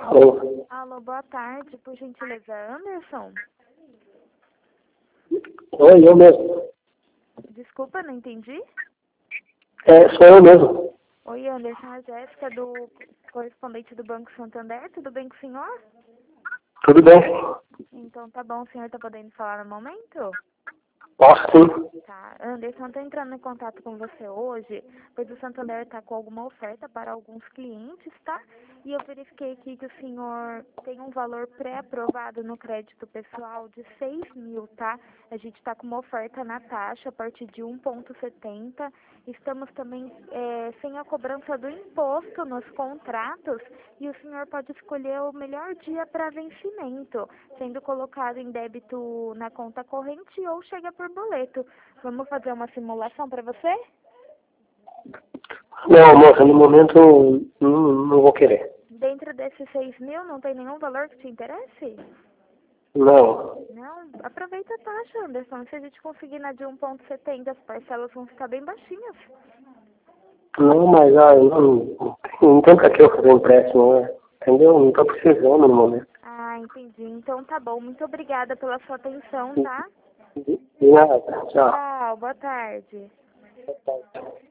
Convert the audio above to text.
Alô? Alô, boa tarde, por gentileza, Anderson? Oi, eu mesmo. Desculpa, não entendi. Sou eu mesmo. Oi, Anderson, a Jéssica do correspondente do Banco Santander, tudo bem com o senhor? Tudo bem? Então tá bom, o senhor tá podendo falar no momento? Posso sim. Tá, Anderson, eu tô entrando em contato com você hoje, pois o Santander tá com alguma oferta para alguns clientes, tá? E eu verifiquei aqui que o senhor tem um valor pré-aprovado no crédito pessoal de 6.000, tá? A gente tá com uma oferta na taxa a partir de 1,70. Estamos também sem a cobrança do imposto nos contratos e o senhor pode escolher o melhor dia para vencimento, sendo colocado em débito na conta corrente ou chega por boleto. Vamos fazer uma simulação para você? Não, moça, no momento não vou querer. Dentro desses 6.000 não tem nenhum valor que te interesse? Não. Não? Aproveita a taxa, Anderson. Se a gente conseguir na de 1,70, as parcelas vão ficar bem baixinhas. Não, mas não tem pra que eu fazer empréstimo, né? Entendeu? Não tô precisando no momento. Ah, entendi. Então tá bom. Muito obrigada pela sua atenção, tá? De nada. Tchau. Tchau, boa tarde.